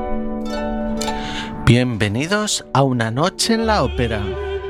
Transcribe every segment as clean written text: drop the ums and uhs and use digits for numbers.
Bienvenidos a una noche en la ópera.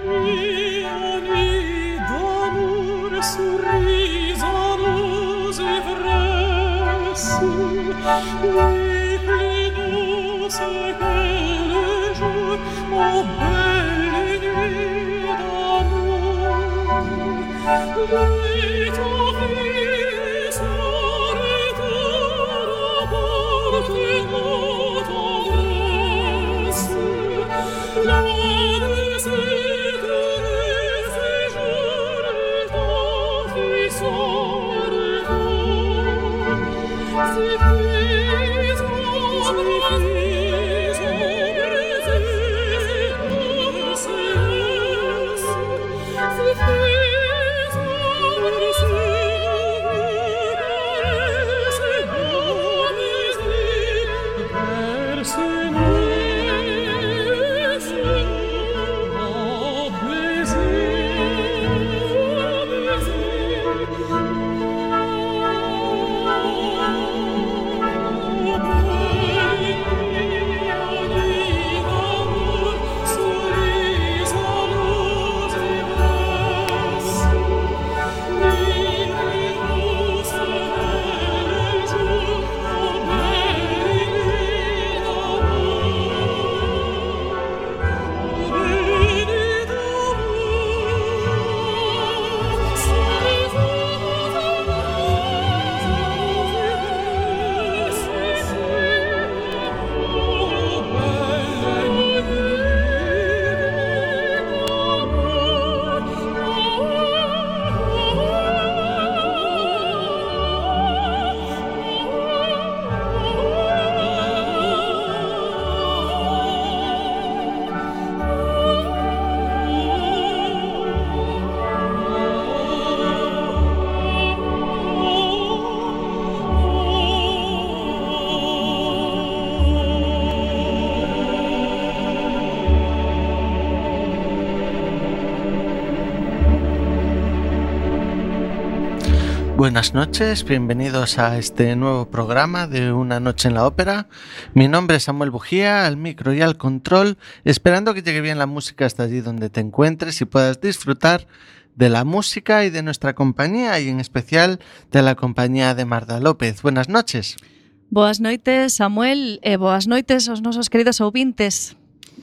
Buenas noches, bienvenidos a este nuevo programa de Una Noche en la Ópera. Mi nombre es Samuel Bujía, al micro y al control, esperando que llegue bien la música hasta allí donde te encuentres y puedas disfrutar de la música y de nuestra compañía, y en especial de la compañía de Marta López. Buenas noches. Boas noites, Samuel, e boas noites aos nosos queridos ouvintes.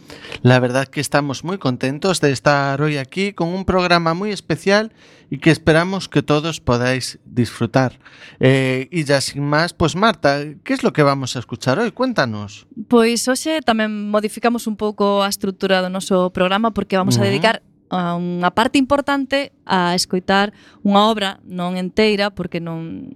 La verdad que estamos muy contentos de estar hoy aquí con un programa muy especial y que esperamos que todos podáis disfrutar. Y ya sin más, pues Marta, ¿qué es lo que vamos a escuchar hoy? Cuéntanos. Pois hoxe tamén modificamos un pouco a estrutura do noso programa porque vamos a dedicar a unha parte importante a escoitar unha obra non enteira porque non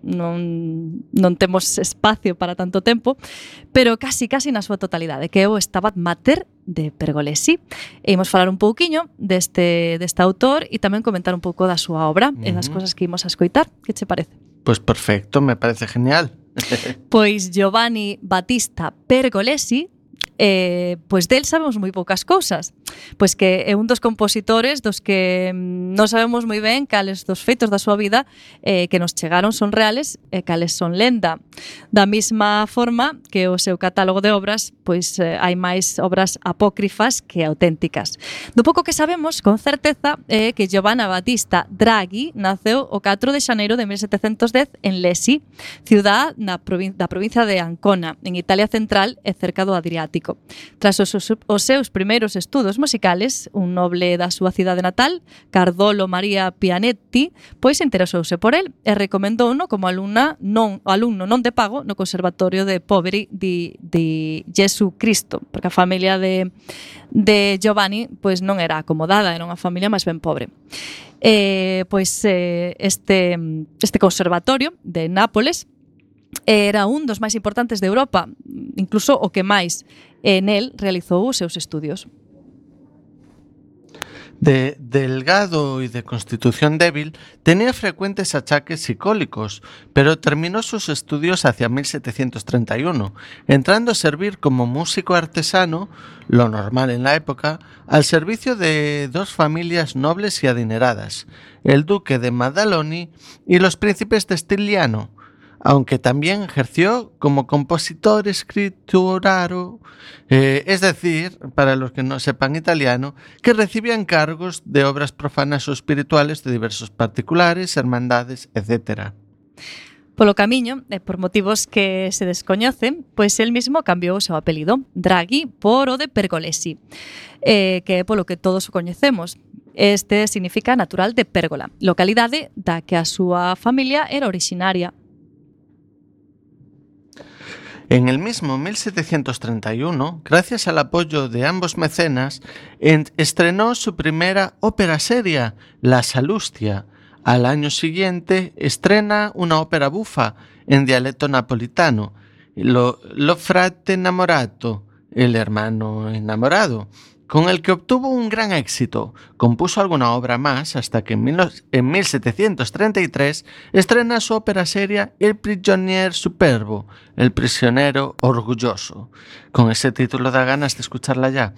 temos espacio para tanto tempo, pero casi na súa totalidade, que é o Stabat Mater de Pergolesi. E imos falar un pouquiño deste autor e tamén comentar un pouco da súa obra e das cousas que imos a escoitar. Que che parece? Pues perfecto, me parece genial. Pois Giovanni Battista Pergolesi, pois del sabemos moi poucas cousas, pois que é un dos compositores dos que non sabemos moi ben cales dos feitos da súa vida que nos chegaron son reales e cales son lenda. Da mesma forma que o seu catálogo de obras, pois hai máis obras apócrifas que auténticas. Do pouco que sabemos con certeza é que Giovanna Battista Draghi naceu o 4 de xaneiro de 1710 en Lesi, ciudad da provincia de Ancona, en Italia Central e cerca do Adriático. Tras os seus primeiros estudos musicales, un noble da súa cidade natal, Cardolo Maria Pianetti, pois interesouse por el e recomendouno como alumno non de pago no Conservatorio de Poveri di Gesù Cristo, porque a familia de Giovanni pois non era acomodada, era unha familia máis ben pobre. Este conservatorio de Nápoles era un dos máis importantes de Europa, incluso o que máis en el realizou os seus estudios. Delgado y de constitución débil, tenía frecuentes achaques psicólicos, pero terminó sus estudios hacia 1731, entrando a servir como músico artesano, lo normal en la época, al servicio de dos familias nobles y adineradas, el duque de Maddaloni y los príncipes de Stigliano. aunque también ejerció como compositor escrituraro, es decir, para los que no sepan italiano, que recibía encargos de obras profanas o espirituales de diversos particulares, hermandades, etc. Polo camiño, e por motivos que se descoñecen, pois el mismo cambiou o seu apelido, Draghi, por o de Pergolesi, que é polo que todos o coñecemos. Este significa natural de Pérgola, localidade da que a súa familia era originaria. En el mismo 1731, gracias al apoyo de ambos mecenas, estrenó su primera ópera seria, La Salustia. Al año siguiente estrena una ópera bufa en dialecto napolitano, Lo frate innamorato, el hermano enamorado, con el que obtuvo un gran éxito. Compuso alguna obra más hasta que en 1733 estrena su ópera seria El prigionier superbo, el prisionero orgulloso. Con ese título da ganas de escucharla ya.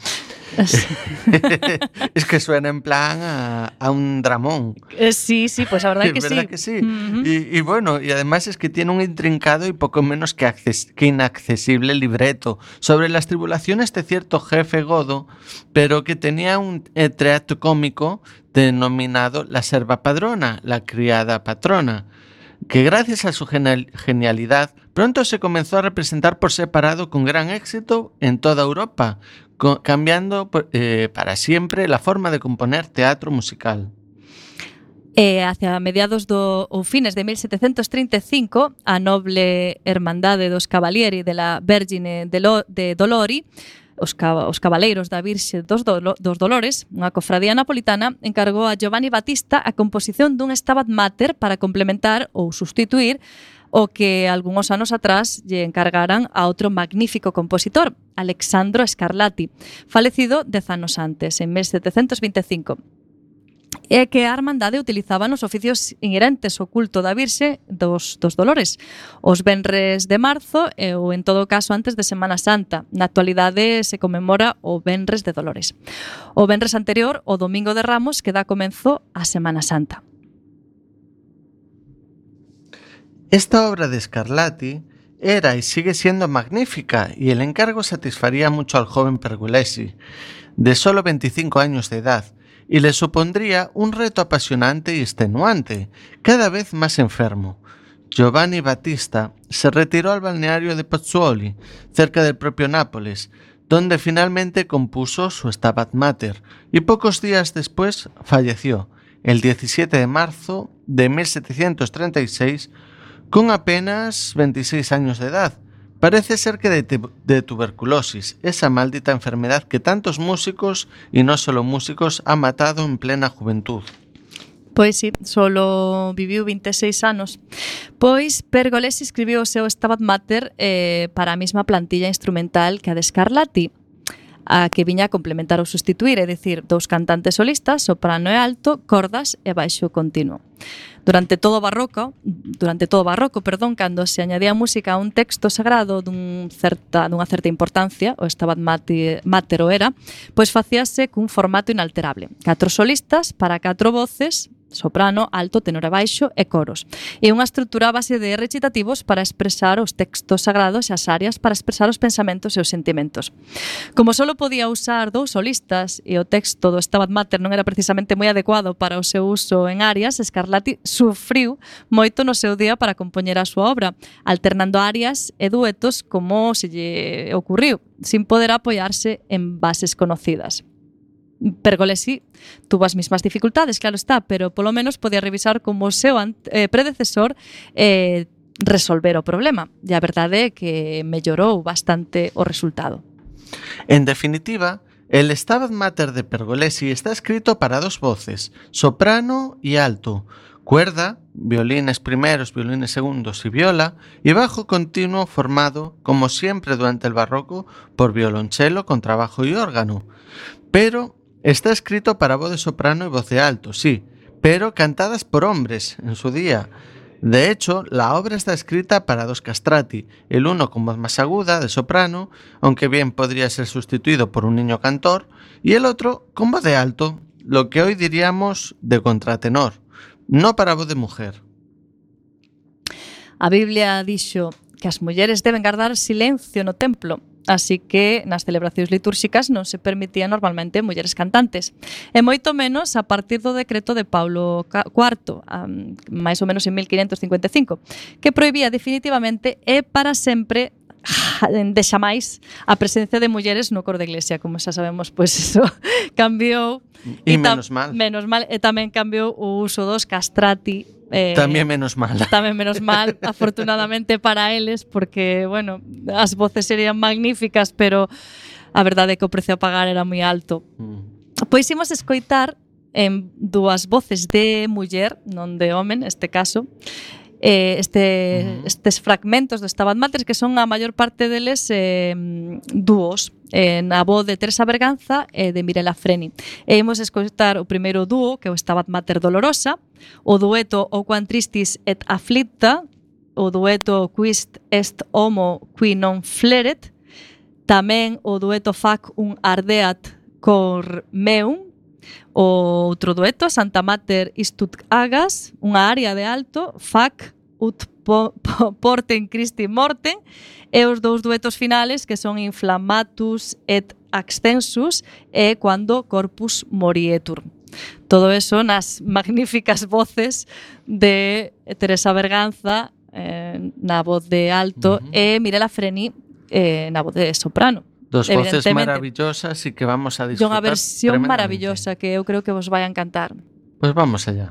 Es que suena en plan a un dramón. Sí, pues la verdad que sí. ¿Verdad que sí? Y bueno, y además es que tiene un intrincado y poco menos que inaccesible libreto sobre las tribulaciones de cierto jefe godo, pero que tenía un teatro cómico denominado La serva padrona, la criada patrona, que gracias a su genialidad pronto se comenzó a representar por separado con gran éxito en toda Europa, cambiando para siempre la forma de componer teatro musical. Hacia mediados ou fines de 1735, a noble Hermandade dos Cavalieri de la Vergine de Dolori, os Cabaleiros da Virxe dos Dolores, unha cofradía napolitana, encargou a Giovanni Battista a composición dun Stabat Mater para complementar ou sustituir o que algúns anos atrás lle encargaran a outro magnífico compositor, Alexandro Scarlatti, falecido 10 anos antes, en 1725. É que a Hermandade utilizaba nos oficios inherentes ao culto da Virxe dos Dolores, os venres de marzo ou, en todo caso, antes de Semana Santa. Na actualidade se conmemora o Venres de Dolores. O venres anterior, o Domingo de Ramos, que dá comenzo á Semana Santa. Esta obra de Scarlatti era y sigue siendo magnífica, y el encargo satisfaría mucho al joven Pergolesi, de solo 25 años de edad, y le supondría un reto apasionante y extenuante, cada vez más enfermo. Giovanni Battista se retiró al balneario de Pozzuoli, cerca del propio Nápoles, donde finalmente compuso su Stabat Mater, y pocos días después falleció, el 17 de marzo de 1736, con apenas 26 años de edad. Parece ser que de tuberculosis, esa maldita enfermedad que tantos músicos, y no solo músicos, ha matado en plena juventud. Pois sí, solo viviu 26 anos. Pois Pergolesi escribiu o seu Stabat Mater para a mesma plantilla instrumental que a de Scarlatti, a que viña a complementar ou sustituir, é dicir, dous cantantes solistas, soprano e alto, cordas e baixo continuo. Durante todo o barroco, cando se añadía música a un texto sagrado dunha certa importancia, o Stabat Mater o era, pois facíase cun formato inalterable. 4 solistas para 4 voces, soprano, alto, tenor e baixo e coros. E unha estrutura a base de recitativos para expresar os textos sagrados e as arias para expresar os pensamentos e os sentimentos. Como só podía usar 2 solistas e o texto do Stabat Mater non era precisamente moi adecuado para o seu uso en arias, Scarlatti sufriu moito no seu día para compoñer a súa obra, alternando arias e duetos como se lle ocurriu, sin poder apoiarse en bases conocidas. Pergolesi tuvo as mismas dificultades, claro está, pero polo menos podía revisar como o seu predecesor resolver o problema. E a verdade é que mellorou bastante o resultado. En definitiva, el Stabat Mater de Pergolesi está escrito para 2 voces, soprano y alto, cuerda, violines primeros, violines segundos y viola, y bajo continuo formado, como siempre durante el barroco, por violonchelo, contrabajo y órgano. Pero está escrito para voz de soprano y voz de alto, sí, pero cantadas por hombres en su día. De hecho, la obra está escrita para 2 castrati, el uno con voz más aguda, de soprano, aunque bien podría ser sustituido por un niño cantor, y el otro con voz de alto, lo que hoy diríamos de contratenor, no para voz de mujer. A Biblia dixo que as mulleres deben guardar silencio no templo, así que nas celebracións litúrxicas non se permitían normalmente mulleres cantantes. E moito menos a partir do decreto de Paulo IV, máis ou menos en 1555, que prohibía definitivamente e para sempre de xamais a presencia de mulleres no coro da iglesia. Como xa sabemos, pois eso cambiou. E menos mal. Menos mal, e tamén cambiou o uso dos castrati. Tamén menos mal. Tamén menos mal, afortunadamente para eles, porque, bueno, as voces serían magníficas, pero a verdade é que o precio a pagar era moi alto. Pois imos escoitar en dúas voces de muller, non de home, neste caso, estes fragmentos do Stabat Mater, que son a maior parte deles dúos, na voz de Teresa Berganza e de Mirela Freni. E imos escoitar o primeiro dúo, que é o Stabat Mater Dolorosa, o dueto O Quan Tristis et Afflicta, o dueto Quist est homo qui non fleret, tamén o dueto Fac un ardeat cor meum, o outro dueto, Santa Mater istut agas, unha aria de alto, Fac ut porten Christi morten, e os dous duetos finales, que son Inflammatus et Ascensus e Quando corpus morietur. Todo eso nas magníficas voces de Teresa Berganza, na voz de alto, e Mirela Freni, na voz de soprano. Dos voces maravillosas e que vamos a disfrutar. É unha versión maravillosa que eu creo que vos vai a encantar. Pues vamos allá.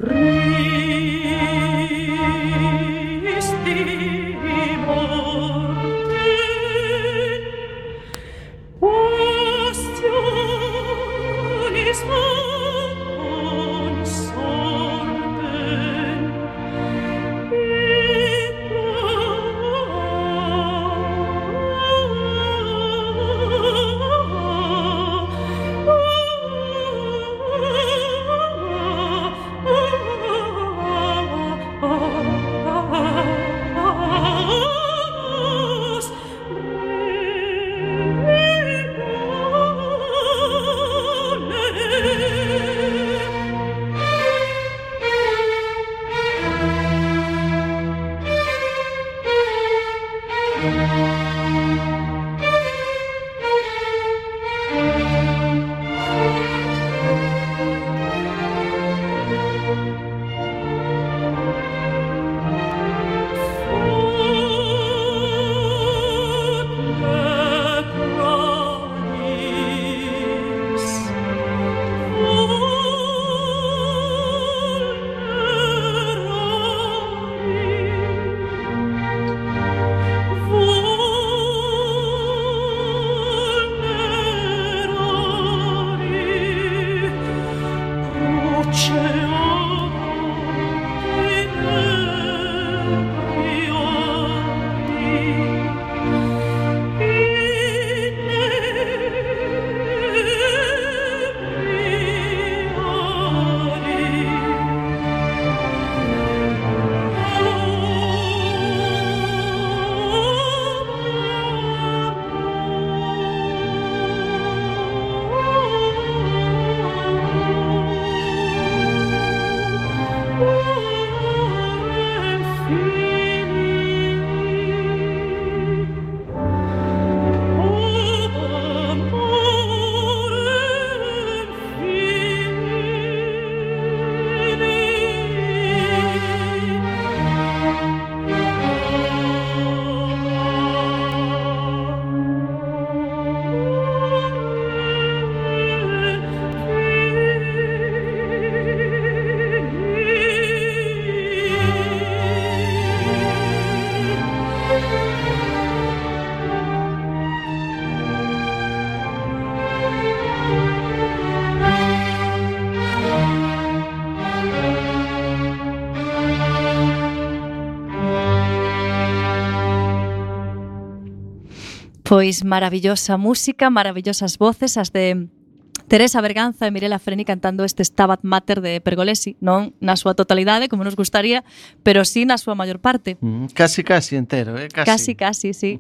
Pois maravillosa música, maravillosas voces, as de Teresa Berganza e Mirela Freni cantando este Stabat Mater de Pergolesi, non na súa totalidade, como nos gustaría, pero sí na súa maior parte. Casi entero, Casi, sí.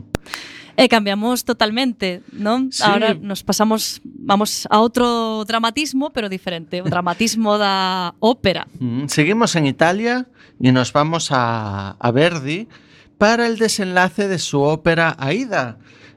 E cambiamos totalmente, non? Sí. Ahora nos pasamos, vamos a outro dramatismo, pero diferente, o dramatismo da ópera. Seguimos en Italia y nos vamos a Verdi para el desenlace de su ópera Aida.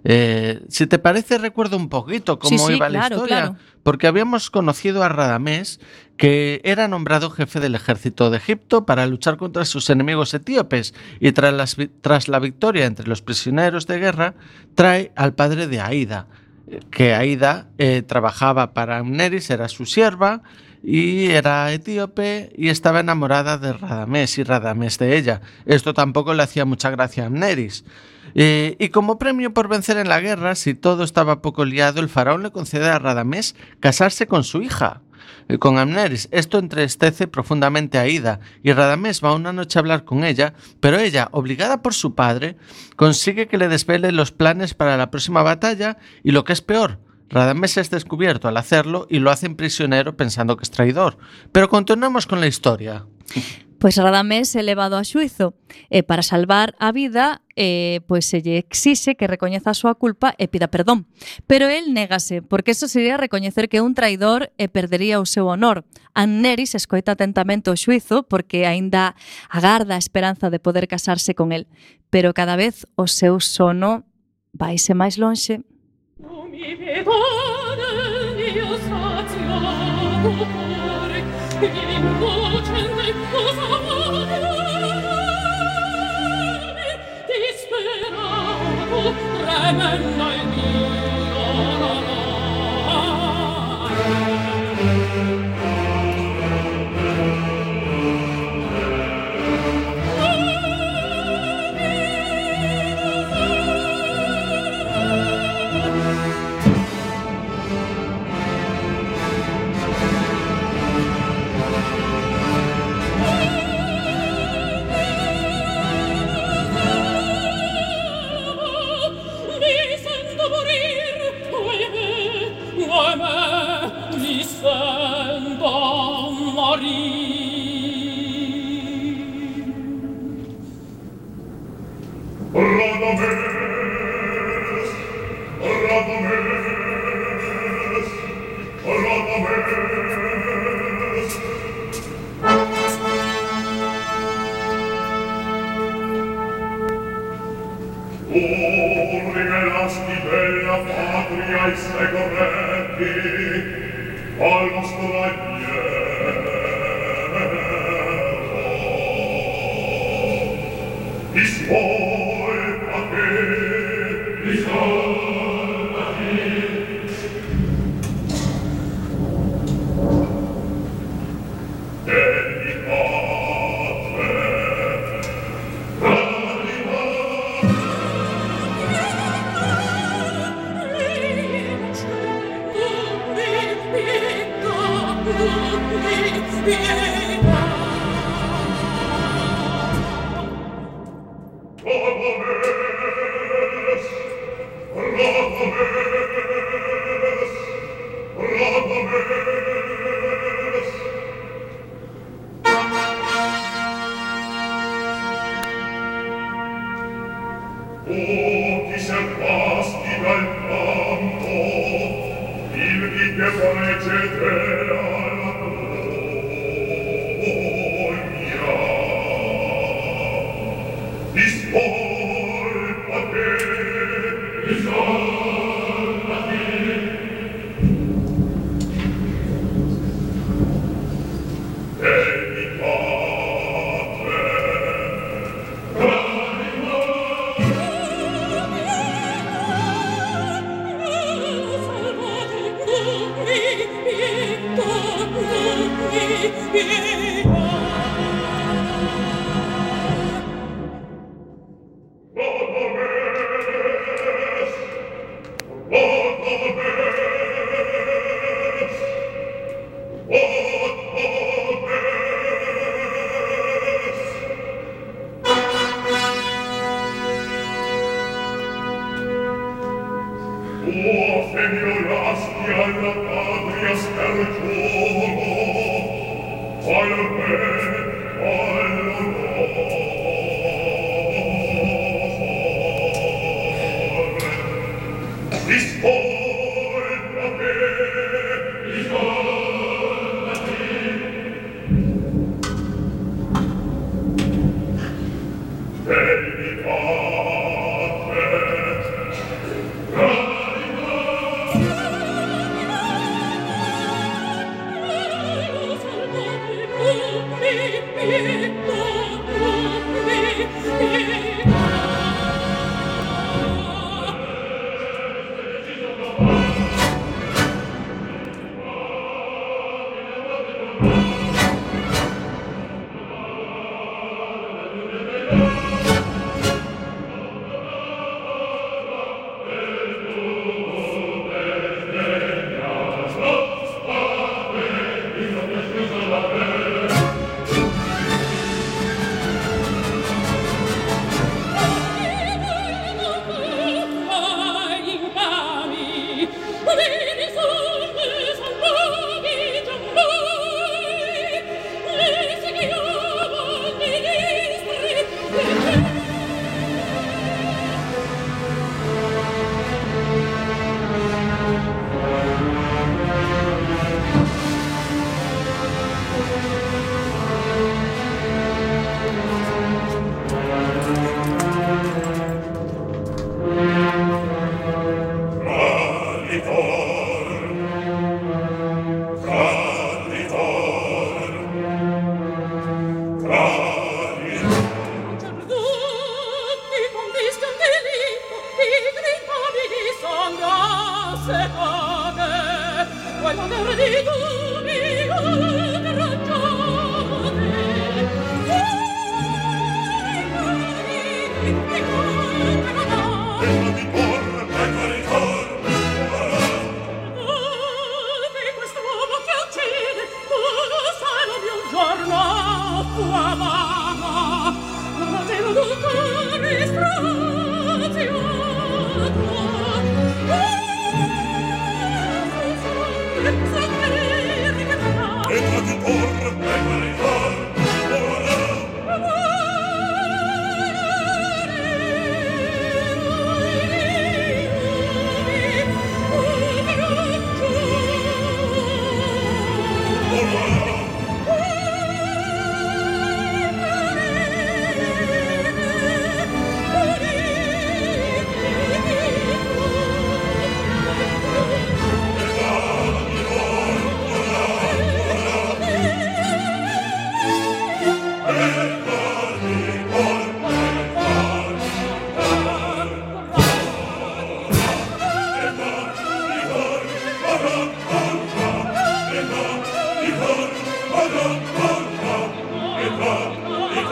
Si te parece, recuerdo un poquito cómo iba la historia, claro. Porque habíamos conocido a Radamés, que era nombrado jefe del ejército de Egipto para luchar contra sus enemigos etíopes, y tras la victoria entre los prisioneros de guerra, trae al padre de Aida, que Aida trabajaba para Amneris, era su sierva, y era etíope y estaba enamorada de Radamés y Radamés de ella. Esto tampoco le hacía mucha gracia a Amneris. Y como premio por vencer en la guerra, si todo estaba poco liado, el faraón le concede a Radamés casarse con su hija, con Amneris. Esto entristece profundamente a Aida y Radamés va una noche a hablar con ella, pero ella, obligada por su padre, consigue que le desvele los planes para la próxima batalla y, lo que es peor, Radamés es descubierto al hacerlo y lo hacen prisionero pensando que es traidor. Pero continuemos con la historia. Pois Radamés é levado a xuizo e para salvar a vida pois se lle exixe que recoñeza a súa culpa e pida perdón. Pero el négase, porque eso sería recoñecer que é un traidor e perdería o seu honor. Amneris escoita atentamente o xuizo porque aínda agarda a esperanza de poder casarse con el. Pero cada vez o seu sono vaise máis lonxe. Mi perdone, io saziato cuore, innocente cosa disperato, tremenda il mio rivelasti bella patria i suoi corretti al nostro agnello. I suoi paquetti, i suoi paquetti.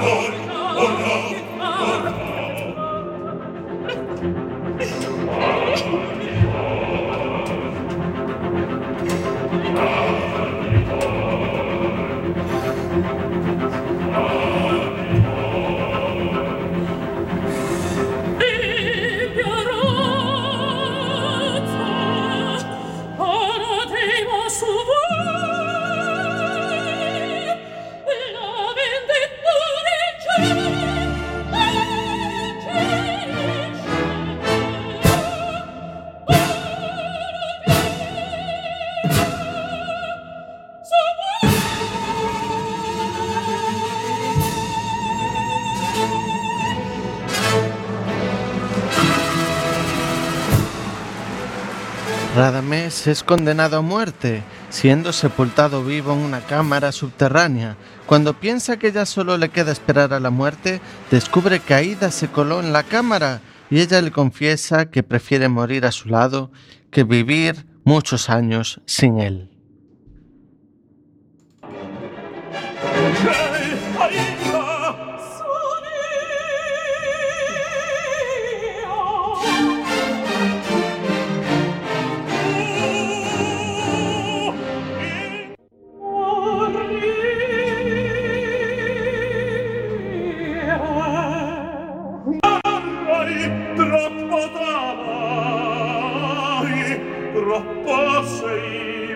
Radamés es condenado a muerte, siendo sepultado vivo en una cámara subterránea. Cuando piensa que ya solo le queda esperar a la muerte, descubre que Aida se coló en la cámara y ella le confiesa que prefiere morir a su lado que vivir muchos años sin él. Troppo sei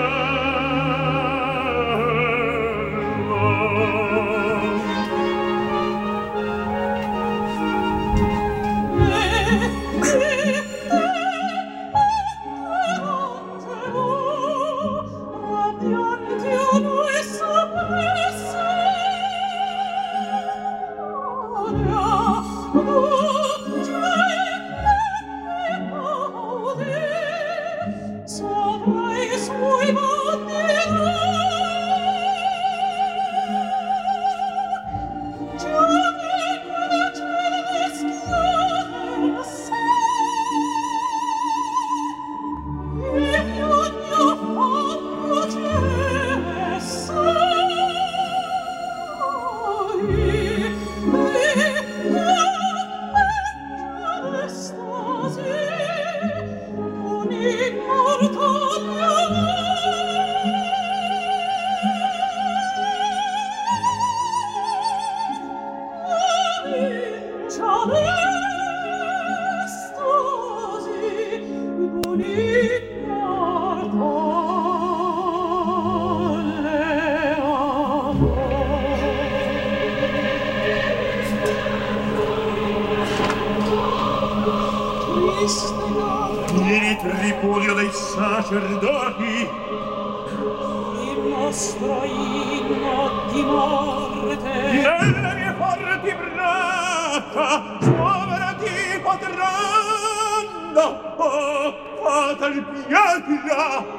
il tripudio dei sacerdoti, il nostro inno di morte. Nelle mie forti braccia smuoverati potranno, oh, fatal pietà.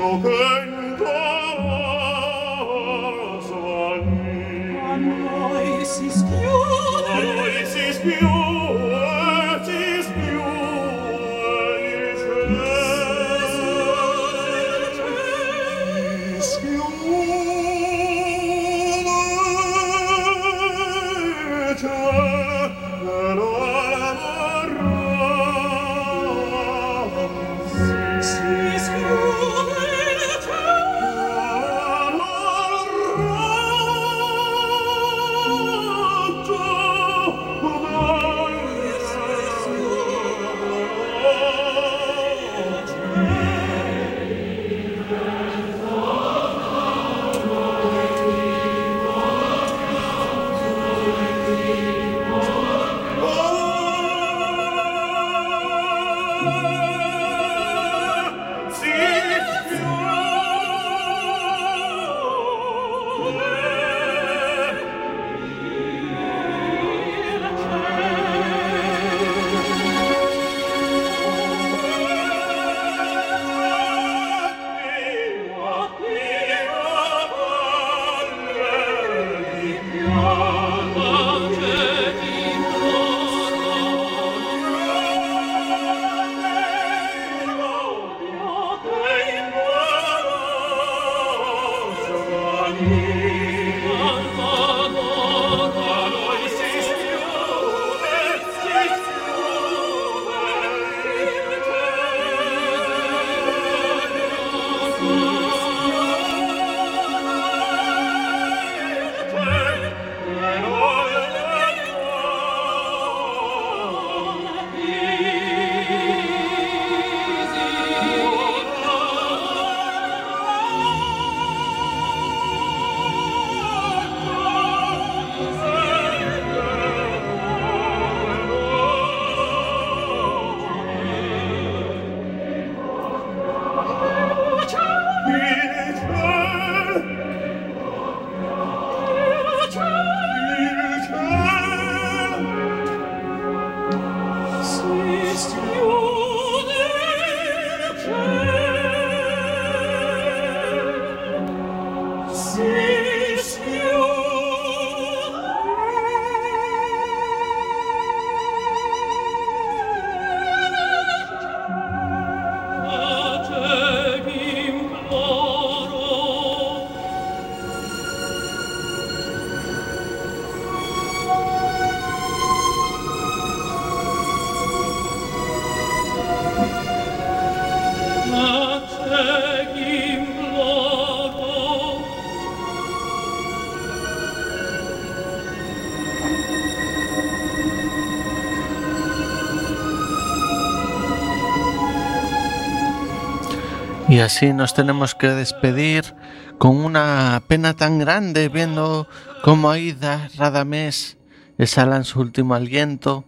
Y así nos tenemos que despedir con una pena tan grande, viendo cómo Aida Radamés exhala en su último aliento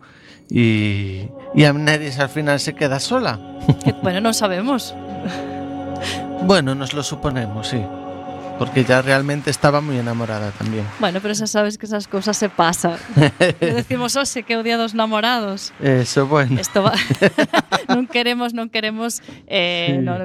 y Amneris al final se queda sola. Bueno, no sabemos. Bueno, nos lo suponemos, sí. Porque ya realmente estaba muy enamorada también. Bueno, pero ya sabes que esas cosas se pasan. Le decimos, ose, que odia a dos namorados. Eso, bueno. Esto va... non queremos Sí. no